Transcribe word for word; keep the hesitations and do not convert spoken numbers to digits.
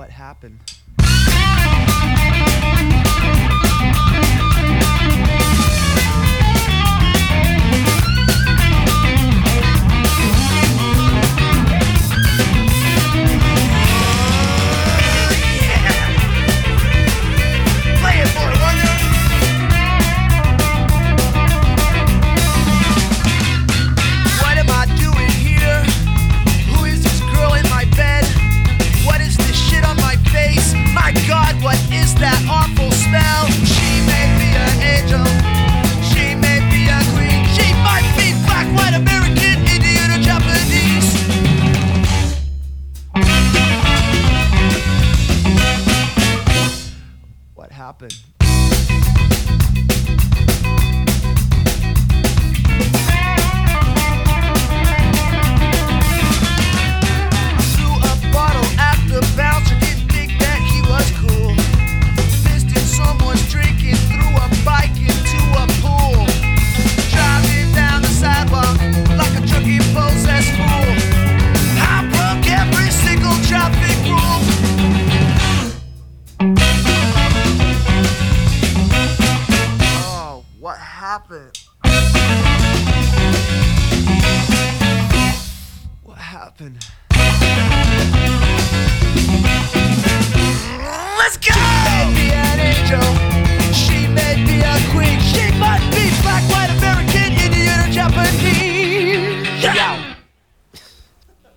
what happened. What is that awful smell? She may be an angel, she may be a queen, she might be black, white, American, Indian, or Japanese. What happened? Threw a bottle at the bouncer, didn't think that he was cool. Someone's drinking, threw a bike into a pool. Driving down the sidewalk like a drunken possessed fool. I broke every single traffic rule. Oh, what happened? What happened?